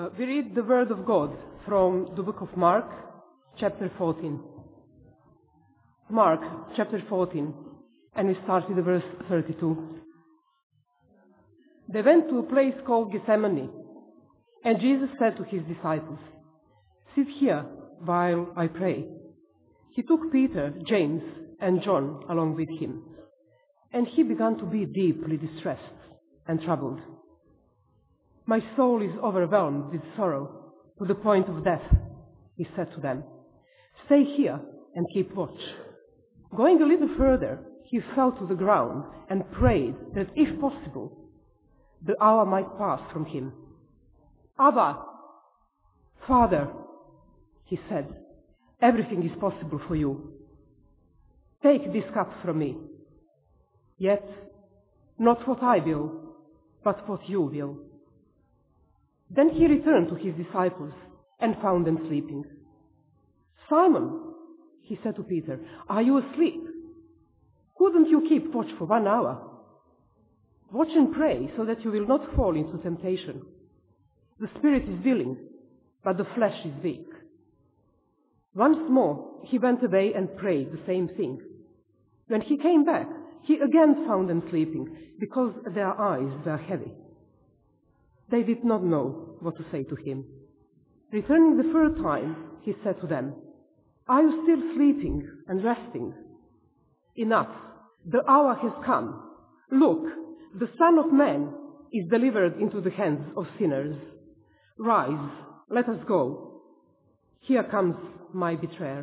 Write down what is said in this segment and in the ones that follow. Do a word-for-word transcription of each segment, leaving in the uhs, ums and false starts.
Uh, we read the Word of God from the book of Mark, chapter fourteen. Mark, chapter fourteen, and we start with the verse thirty-two. They went to a place called Gethsemane, and Jesus said to his disciples, "Sit here while I pray." He took Peter, James, and John along with him, and he began to be deeply distressed and troubled. "My soul is overwhelmed with sorrow to the point of death," he said to them. "Stay here and keep watch." Going a little further, he fell to the ground and prayed that, if possible, the hour might pass from him. "Abba, Father," he said, "everything is possible for you. Take this cup from me. Yet, not what I will, but what you will." Then he returned to his disciples and found them sleeping. "Simon," he said to Peter, "are you asleep? Couldn't you keep watch for one hour? Watch and pray so that you will not fall into temptation. The spirit is willing, but the flesh is weak." Once more he went away and prayed the same thing. When he came back, he again found them sleeping, because their eyes were heavy. They did not know what to say to him. Returning the third time, he said to them, "Are you still sleeping and resting? Enough, the hour has come. Look, the Son of Man is delivered into the hands of sinners. Rise, let us go. Here comes my betrayer."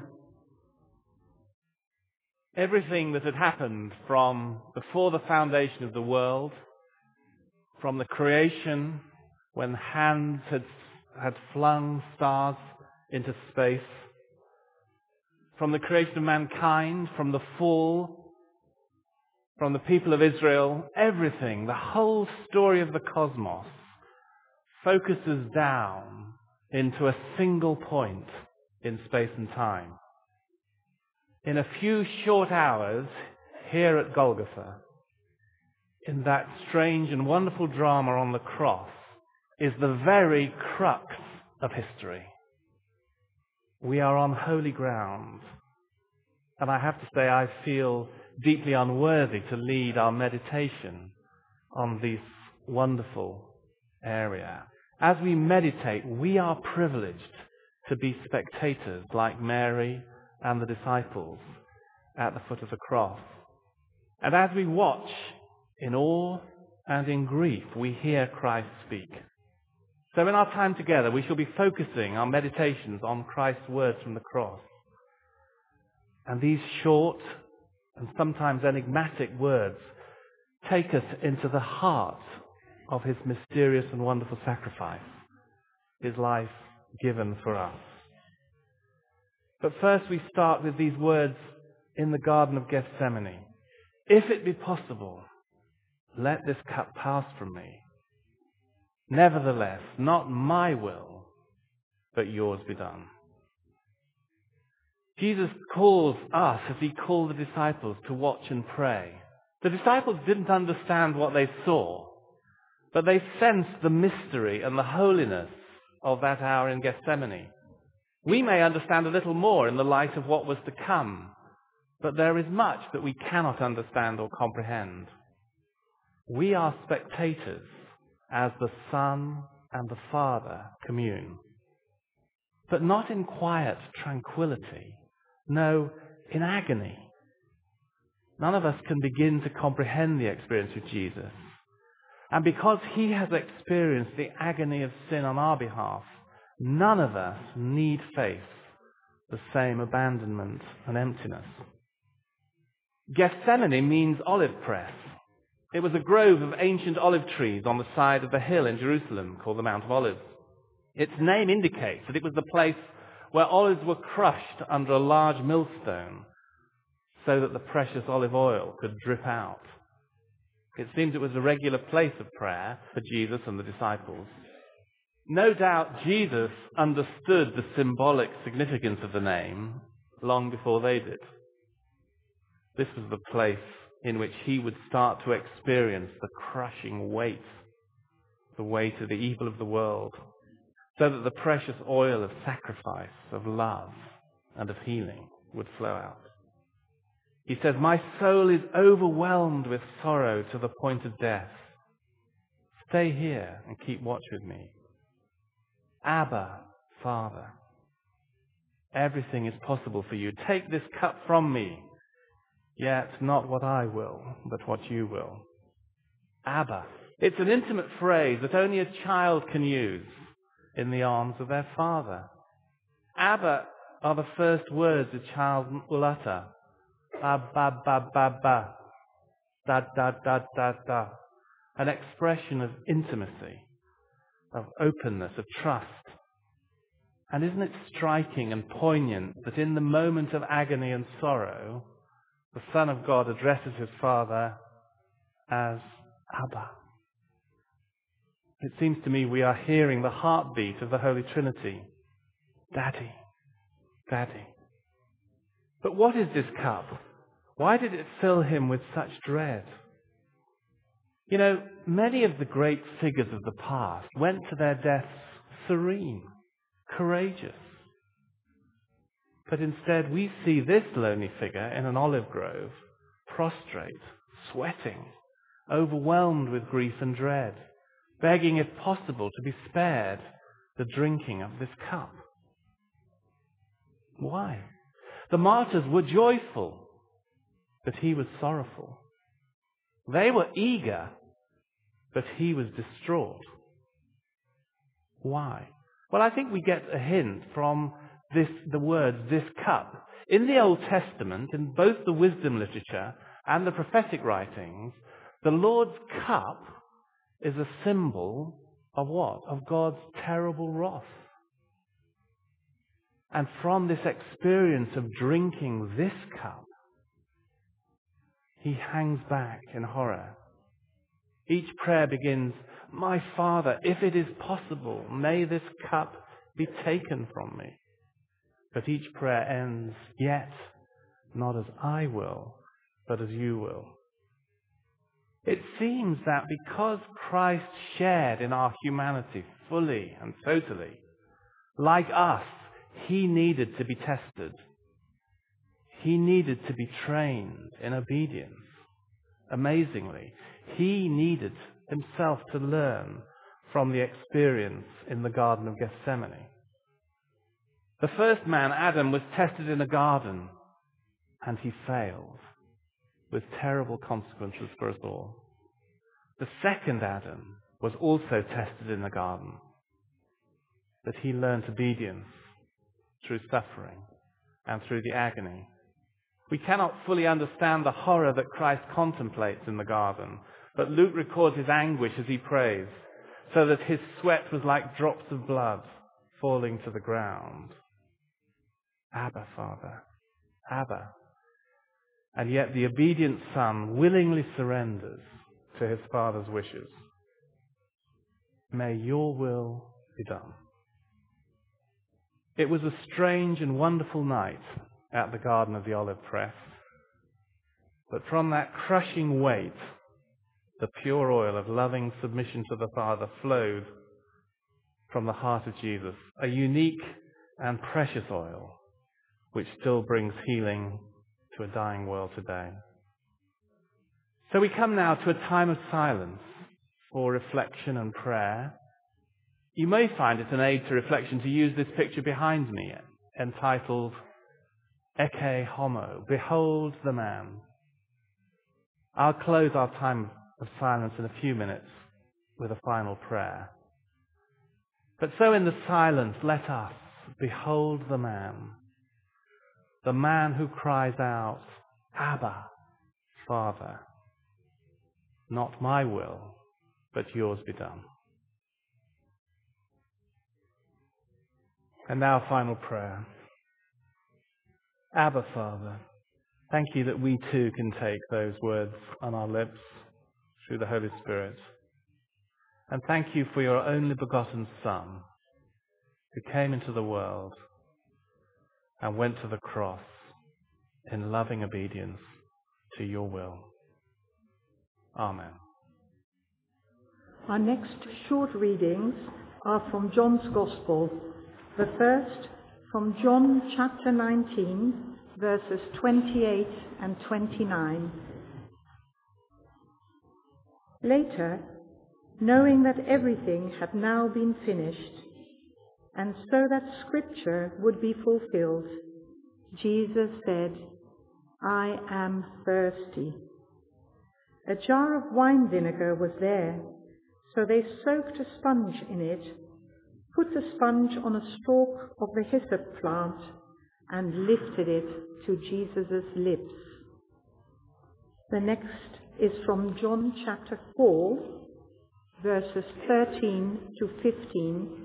Everything that had happened from before the foundation of the world, from the creation when hands had, had flung stars into space, from the creation of mankind, from the fall, from the people of Israel, everything, the whole story of the cosmos focuses down into a single point in space and time. In a few short hours, here at Golgotha, in that strange and wonderful drama on the cross, is the very crux of history. We are on holy ground, and I have to say I feel deeply unworthy to lead our meditation on this wonderful area. As we meditate, we are privileged to be spectators like Mary and the disciples at the foot of the cross. And as we watch in awe and in grief, we hear Christ speak. So in our time together, we shall be focusing our meditations on Christ's words from the cross. And these short and sometimes enigmatic words take us into the heart of his mysterious and wonderful sacrifice, his life given for us. But first we start with these words in the Garden of Gethsemane. "If it be possible, let this cup pass from me. Nevertheless, not my will, but yours be done." Jesus calls us, as he called the disciples, to watch and pray. The disciples didn't understand what they saw, but they sensed the mystery and the holiness of that hour in Gethsemane. We may understand a little more in the light of what was to come, but there is much that we cannot understand or comprehend. We are spectators as the Son and the Father commune, but not in quiet tranquility, no, in agony. None of us can begin to comprehend the experience of Jesus, and because he has experienced the agony of sin on our behalf, none of us need face the same abandonment and emptiness. Gethsemane means olive press. It was a grove of ancient olive trees on the side of the hill in Jerusalem called the Mount of Olives. Its name indicates that it was the place where olives were crushed under a large millstone so that the precious olive oil could drip out. It seems it was a regular place of prayer for Jesus and the disciples. No doubt Jesus understood the symbolic significance of the name long before they did. This was the place in which he would start to experience the crushing weight, the weight of the evil of the world, so that the precious oil of sacrifice, of love, and of healing would flow out. He says, my soul is overwhelmed with sorrow to the point of death. Stay here and keep watch with me. Abba, Father, everything is possible for you. Take this cup from me, yet not what I will, but what you will. Abba. It's an intimate phrase that only a child can use in the arms of their father. Abba are the first words a child will utter. Ba, ba, ba, ba, ba. Da, da, da, da, da. An expression of intimacy, of openness, of trust. And isn't it striking and poignant that in the moment of agony and sorrow, the Son of God addresses his Father as Abba. It seems to me we are hearing the heartbeat of the Holy Trinity. Daddy, Daddy. But what is this cup? Why did it fill him with such dread? You know, many of the great figures of the past went to their deaths serene, courageous. But instead we see this lonely figure in an olive grove, prostrate, sweating, overwhelmed with grief and dread, begging if possible to be spared the drinking of this cup. Why? The martyrs were joyful, but he was sorrowful. They were eager, but he was distraught. Why? Well, I think we get a hint from this, the words, this cup. In the Old Testament, in both the wisdom literature and the prophetic writings, the Lord's cup is a symbol of what? Of God's terrible wrath. And from this experience of drinking this cup, he hangs back in horror. Each prayer begins, my Father, if it is possible, may this cup be taken from me. But each prayer ends, yet not as I will, but as you will. It seems that because Christ shared in our humanity fully and totally, like us, he needed to be tested. He needed to be trained in obedience. Amazingly, he needed himself to learn from the experience in the Garden of Gethsemane. The first man, Adam, was tested in a garden, and he failed, with terrible consequences for us all. The second Adam was also tested in the garden, but he learned obedience through suffering and through the agony. We cannot fully understand the horror that Christ contemplates in the garden, but Luke records his anguish as he prays, so that his sweat was like drops of blood falling to the ground. Abba, Father, Abba. And yet the obedient Son willingly surrenders to his Father's wishes. May your will be done. It was a strange and wonderful night at the Garden of the Olive Press. But from that crushing weight, the pure oil of loving submission to the Father flowed from the heart of Jesus, a unique and precious oil which still brings healing to a dying world today. So we come now to a time of silence for reflection and prayer. You may find it an aid to reflection to use this picture behind me, entitled Ecce Homo, Behold the Man. I'll close our time of silence in a few minutes with a final prayer. But so in the silence, let us behold the man, the man who cries out, Abba, Father, not my will, but yours be done. And now final prayer. Abba, Father, thank you that we too can take those words on our lips through the Holy Spirit. And thank you for your only begotten Son, who came into the world and went to the cross in loving obedience to your will. Amen. Our next short readings are from John's Gospel. The first from John chapter nineteen, verses twenty-eight and twenty-nine. Later, knowing that everything had now been finished, and so that Scripture would be fulfilled, Jesus said, "I am thirsty." A jar of wine vinegar was there, so they soaked a sponge in it, put the sponge on a stalk of the hyssop plant, and lifted it to Jesus' lips. The next is from John chapter four, verses thirteen to fifteen.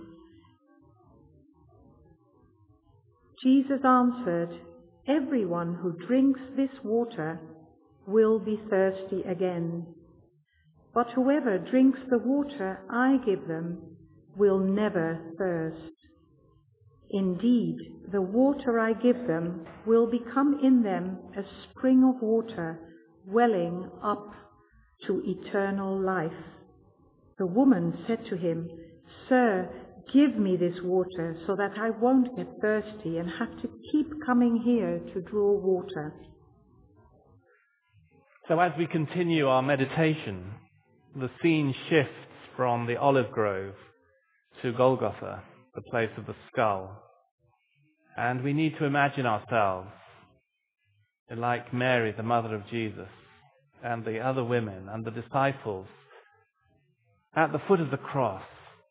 Jesus answered, "Everyone who drinks this water will be thirsty again. But whoever drinks the water I give them will never thirst. Indeed, the water I give them will become in them a spring of water welling up to eternal life." The woman said to him, "Sir, give me this water so that I won't get thirsty and have to keep coming here to draw water." So as we continue our meditation, the scene shifts from the olive grove to Golgotha, the place of the skull. And we need to imagine ourselves like Mary, the mother of Jesus, and the other women and the disciples at the foot of the cross,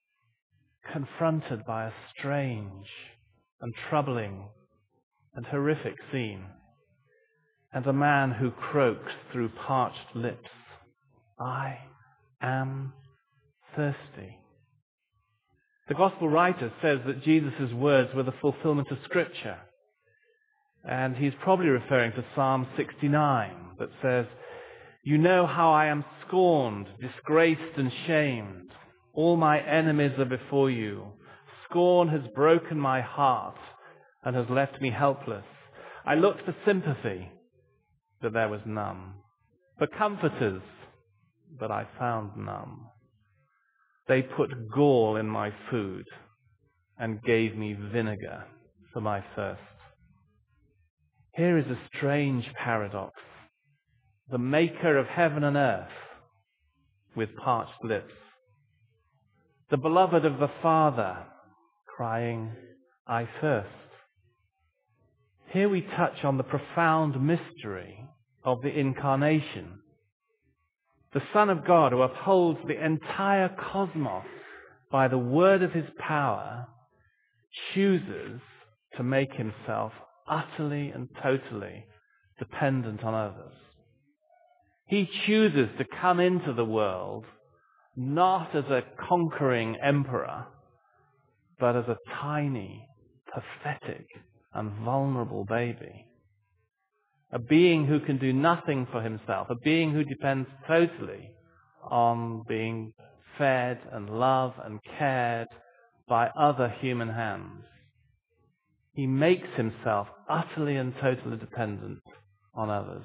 confronted by a strange and troubling and horrific scene, and a man who croaks through parched lips, "I am thirsty." The Gospel writer says that Jesus' words were the fulfillment of Scripture. And he's probably referring to Psalm sixty-nine that says, "You know how I am scorned, disgraced and shamed. All my enemies are before you. Scorn has broken my heart and has left me helpless. I looked for sympathy, but there was none. For comforters, but I found none. They put gall in my food and gave me vinegar for my thirst." Here is a strange paradox. The maker of heaven and earth with parched lips. The beloved of the Father crying, "I thirst." Here we touch on the profound mystery of the Incarnation. The Son of God, who upholds the entire cosmos by the word of his power, chooses to make himself utterly and totally dependent on others. He chooses to come into the world not as a conquering emperor, but as a tiny, pathetic, and vulnerable baby. A being who can do nothing for himself, a being who depends totally on being fed and loved and cared by other human hands. He makes himself utterly and totally dependent on others.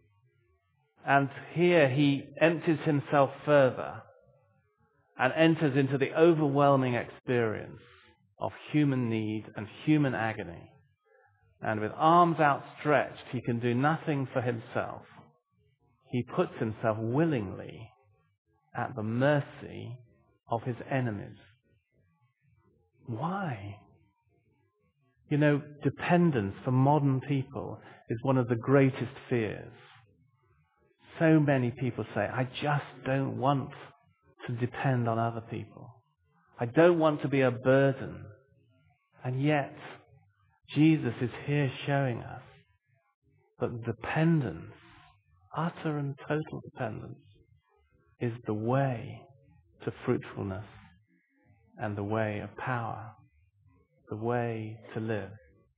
And here he empties himself further and enters into the overwhelming experience of human need and human agony. And with arms outstretched, he can do nothing for himself. He puts himself willingly at the mercy of his enemies. Why? You know, dependence for modern people is one of the greatest fears. So many people say, "I just don't want to depend on other people. I don't want to be a burden." And yet, Jesus is here showing us that dependence, utter and total dependence, is the way to fruitfulness and the way of power, the way to live.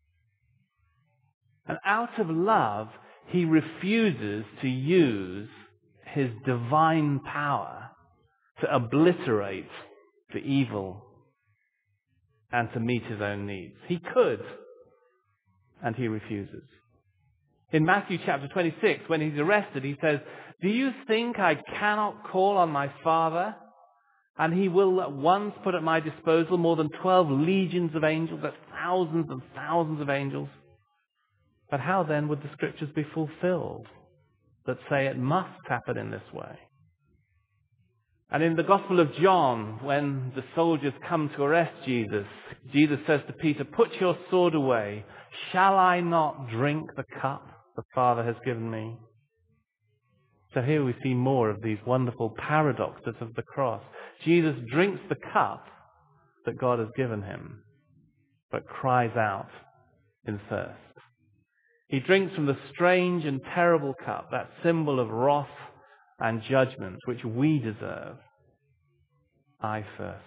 And out of love, he refuses to use his divine power to obliterate the evil and to meet his own needs. He could, and he refuses. In Matthew chapter twenty-six, when he's arrested, he says, "Do you think I cannot call on my Father, And he will at once put at my disposal more than twelve legions of angels, that's thousands and thousands of angels. But how then would the scriptures be fulfilled that say it must happen in this way? And in the Gospel of John, when the soldiers come to arrest Jesus, Jesus says to Peter, "Put your sword away. Shall I not drink the cup the Father has given me?" So here we see more of these wonderful paradoxes of the cross. Jesus drinks the cup that God has given him, but cries out in thirst. He drinks from the strange and terrible cup, that symbol of wrath and judgment, which we deserve. I thirst.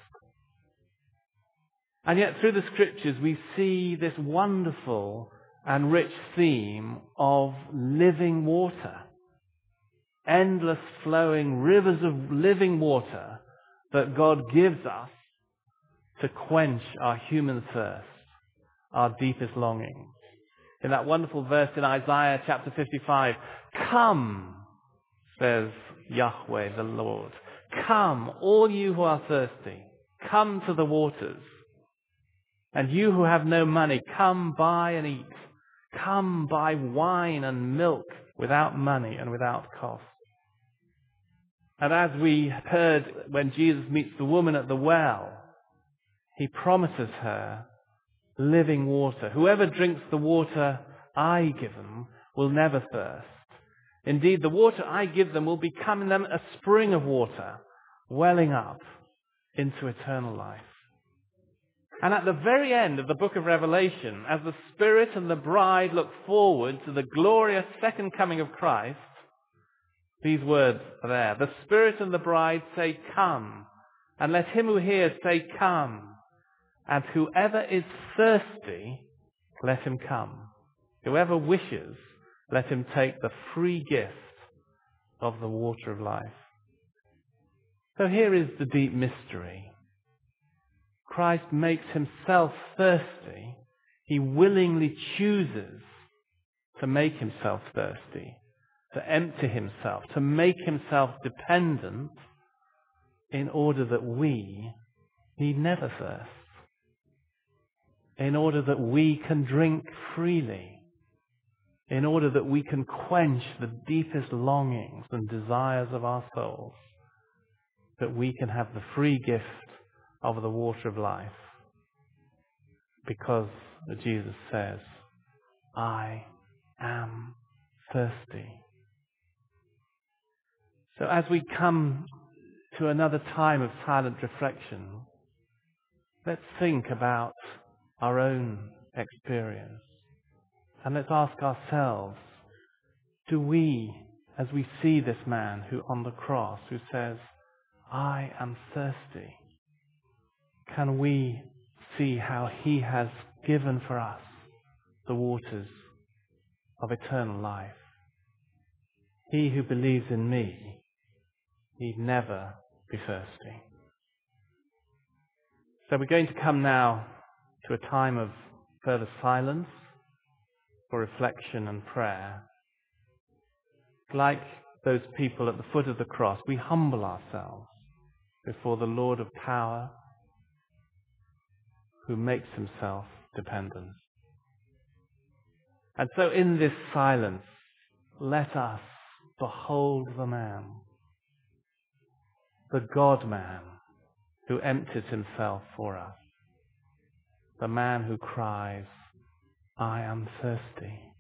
And yet through the scriptures we see this wonderful and rich theme of living water. Endless flowing rivers of living water that God gives us to quench our human thirst, our deepest longing. In that wonderful verse in Isaiah chapter fifty-five, "Come," says Yahweh the Lord, "come, all you who are thirsty, come to the waters. And you who have no money, come buy and eat. Come buy wine and milk without money and without cost." And as we heard when Jesus meets the woman at the well, he promises her living water. "Whoever drinks the water I give them will never thirst. Indeed, the water I give them will become in them a spring of water, welling up into eternal life." And at the very end of the book of Revelation, as the Spirit and the bride look forward to the glorious second coming of Christ, these words are there. "The Spirit and the bride say, 'Come.' And let him who hears say, 'Come.' And whoever is thirsty, let him come. Whoever wishes, let him take the free gift of the water of life." So here is the deep mystery. Christ makes himself thirsty. He willingly chooses to make himself thirsty, to empty himself, to make himself dependent in order that we need never thirst, in order that we can drink freely, in order that we can quench the deepest longings and desires of our souls, that we can have the free gift of the water of life, because Jesus says, "I am thirsty." So as we come to another time of silent reflection, let's think about our own experience. And let's ask ourselves, do we, as we see this man who on the cross who says, "I am thirsty," can we see how he has given for us the waters of eternal life? "He who believes in me need never be thirsty." So we're going to come now to a time of further silence for reflection and prayer. Like those people at the foot of the cross, we humble ourselves before the Lord of power, who makes himself dependent. And so in this silence, let us behold the man, the God-man, who empties himself for us, the man who cries, "I am thirsty."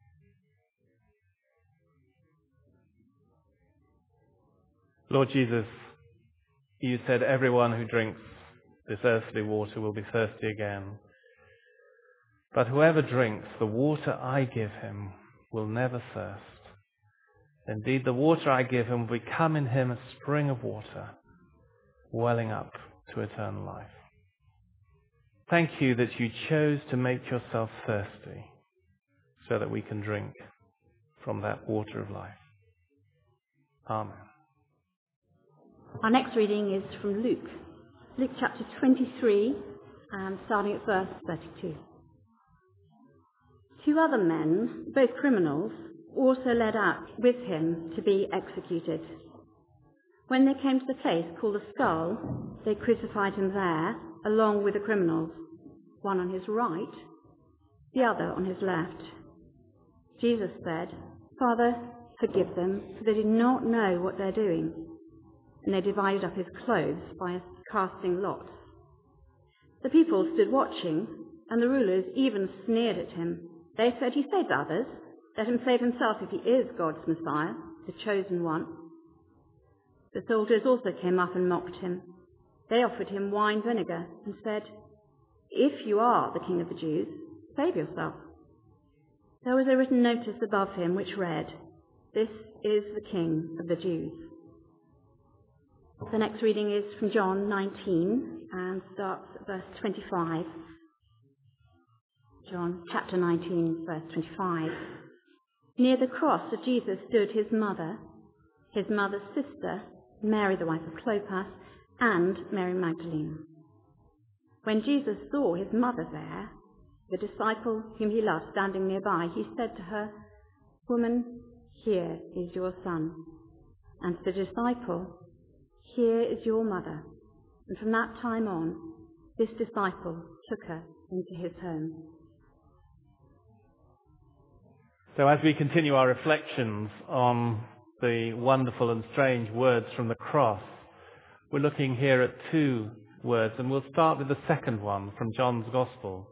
Lord Jesus, you said everyone who drinks this earthly water will be thirsty again. But whoever drinks the water I give him will never thirst. Indeed, the water I give him will become in him a spring of water, welling up to eternal life. Thank you that you chose to make yourself thirsty so that we can drink from that water of life. Amen. Our next reading is from Luke. Luke chapter twenty-three, and starting at verse thirty-two. Two other men, both criminals, also led out with him to be executed. When they came to the place called the Skull, they crucified him there, along with the criminals, one on his right, the other on his left. Jesus said, "Father, forgive them, for they do not know what they're doing." And they divided up his clothes by casting lots. The people stood watching, and the rulers even sneered at him. They said, "He saves others. Let him save himself if he is God's Messiah, the chosen one." The soldiers also came up and mocked him. They offered him wine vinegar and said, "If you are the King of the Jews, save yourself." There was a written notice above him which read, "This is the King of the Jews." The next reading is from John nineteen and starts at verse twenty-five. John chapter nineteen, verse twenty-five. Near the cross of Jesus stood his mother, his mother's sister, Mary the wife of Clopas, and Mary Magdalene. When Jesus saw his mother there, the disciple whom he loved standing nearby, he said to her, "Woman, here is your son." And to the disciple, "Here is your mother." And from that time on, this disciple took her into his home. So as we continue our reflections on the wonderful and strange words from the cross, we're looking here at two words, and we'll start with the second one from John's Gospel.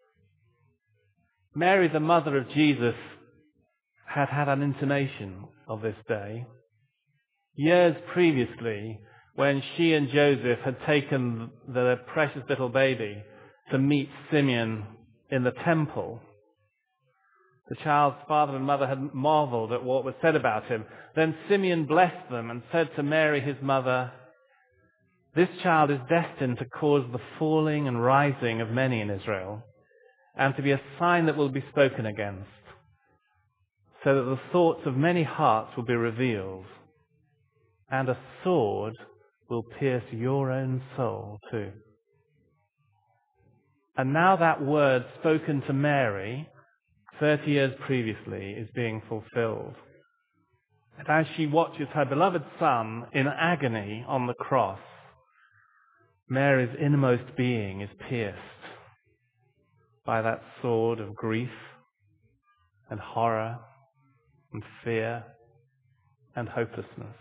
Mary, the mother of Jesus, had had an intimation of this day. Years previously, when she and Joseph had taken the precious little baby to meet Simeon in the temple, the child's father and mother had marveled at what was said about him. Then Simeon blessed them and said to Mary, his mother, "This child is destined to cause the falling and rising of many in Israel, and to be a sign that will be spoken against, so that the thoughts of many hearts will be revealed, and a sword will pierce your own soul too." And now that word spoken to Mary thirty years previously is being fulfilled. And as she watches her beloved son in agony on the cross, Mary's innermost being is pierced by that sword of grief and horror and fear and hopelessness.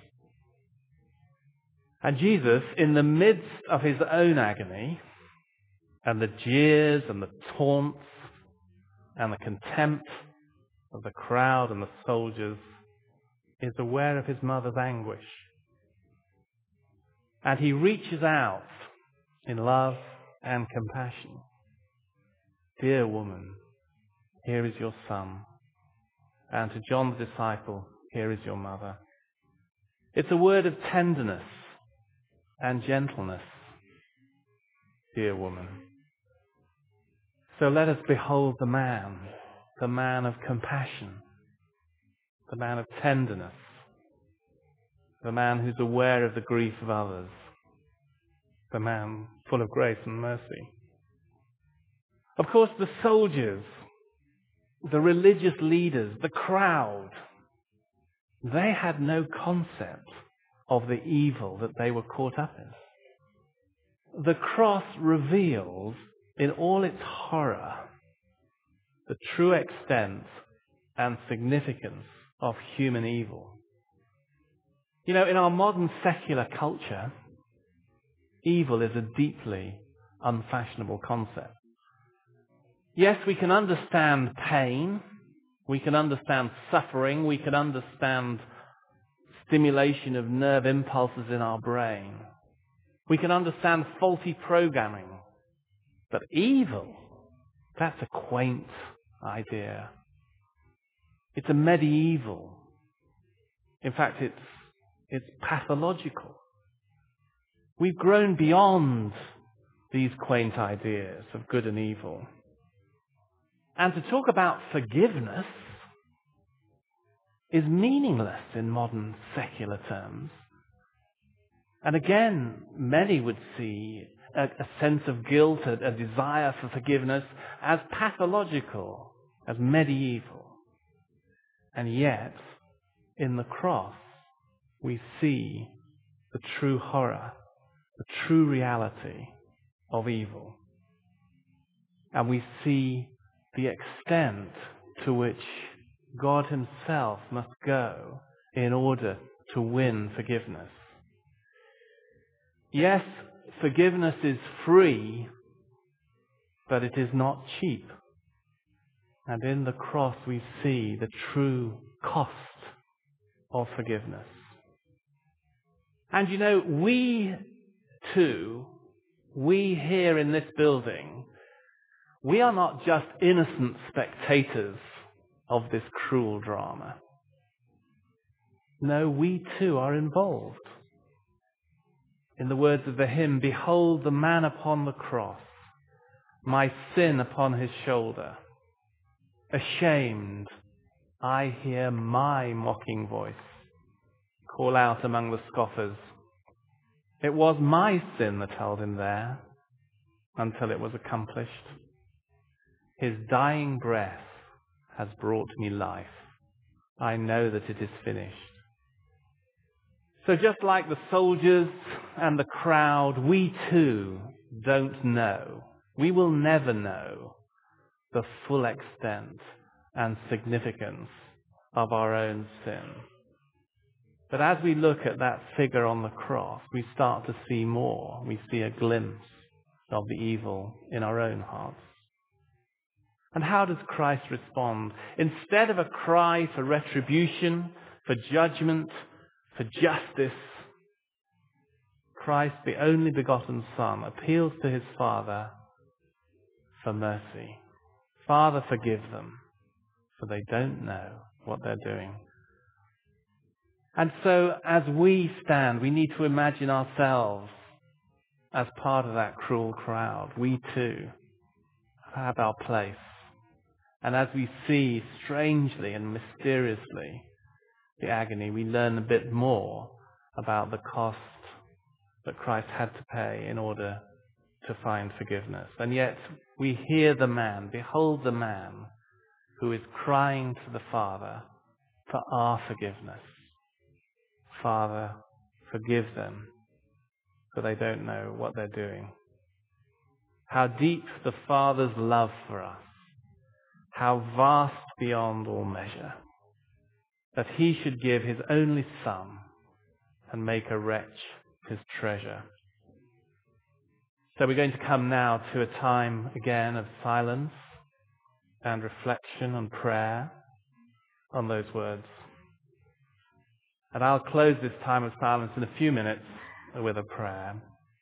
And Jesus, in the midst of his own agony and the jeers and the taunts and the contempt of the crowd and the soldiers, is aware of his mother's anguish. And he reaches out in love and compassion. "Dear woman, here is your son." And to John the disciple, "Here is your mother." It's a word of tenderness and gentleness. Dear woman. So let us behold the man, the man of compassion, the man of tenderness, the man who's aware of the grief of others, the man full of grace and mercy. Of course, the soldiers, the religious leaders, the crowd, they had no concept of the evil that they were caught up in. The cross reveals in all its horror the true extent and significance of human evil. You know, in our modern secular culture, evil is a deeply unfashionable concept. Yes, we can understand pain, we can understand suffering, we can understand stimulation of nerve impulses in our brain. We can understand faulty programming. But evil, that's a quaint idea. It's a medieval. In fact, it's, it's pathological. We've grown beyond these quaint ideas of good and evil. And to talk about forgiveness is meaningless in modern secular terms. And again, many would see a, a sense of guilt, a, a desire for forgiveness as pathological, as medieval. And yet, in the cross, we see the true horror, the true reality of evil. And we see the extent to which God himself must go in order to win forgiveness. Yes, forgiveness is free, but it is not cheap. And in the cross we see the true cost of forgiveness. And you know, we too, we here in this building, we are not just innocent spectators of this cruel drama. No, we too are involved. In the words of the hymn, behold the man upon the cross, my sin upon his shoulder. Ashamed, I hear my mocking voice call out among the scoffers. It was my sin that held him there until it was accomplished. His dying breath has brought me life. I know that it is finished. So just like the soldiers and the crowd, we too don't know. We will never know the full extent and significance of our own sin. But as we look at that figure on the cross, we start to see more. We see a glimpse of the evil in our own hearts. And how does Christ respond? Instead of a cry for retribution, for judgment, for justice, Christ, the only begotten Son, appeals to his Father for mercy. Father, forgive them, for they don't know what they're doing. And so as we stand, we need to imagine ourselves as part of that cruel crowd. We too have our place. And as we see strangely and mysteriously the agony, we learn a bit more about the cost that Christ had to pay in order to find forgiveness. And yet we hear the man, behold the man who is crying to the Father for our forgiveness. Father, forgive them, for they don't know what they're doing. How deep the Father's love for us, how vast beyond all measure, that he should give his only Son and make a wretch his treasure. So we're going to come now to a time again of silence and reflection and prayer on those words. And I'll close this time of silence in a few minutes with a prayer.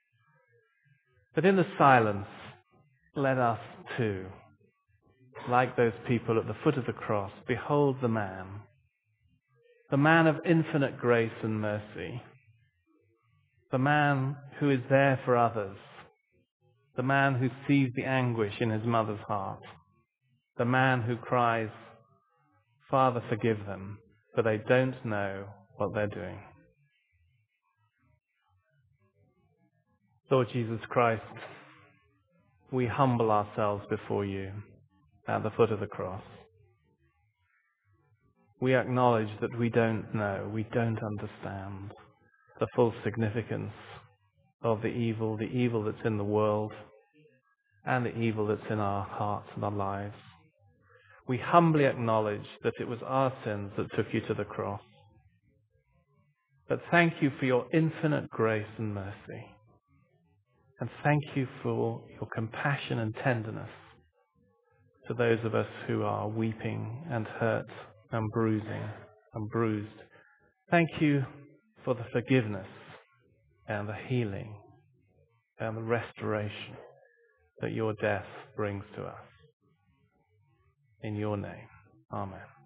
But in the silence, let us too, like those people at the foot of the cross, behold the man, the man of infinite grace and mercy, the man who is there for others, the man who sees the anguish in his mother's heart, the man who cries, Father, forgive them, for they don't know what they're doing. Lord Jesus Christ, we humble ourselves before you at the foot of the cross. We acknowledge that we don't know, we don't understand the full significance of the evil, the evil that's in the world, and the evil that's in our hearts and our lives. We humbly acknowledge that it was our sins that took you to the cross. But thank you for your infinite grace and mercy. And thank you for your compassion and tenderness to those of us who are weeping and hurt and bruising and bruised. Thank you for the forgiveness and the healing and the restoration that your death brings to us. In your name, amen.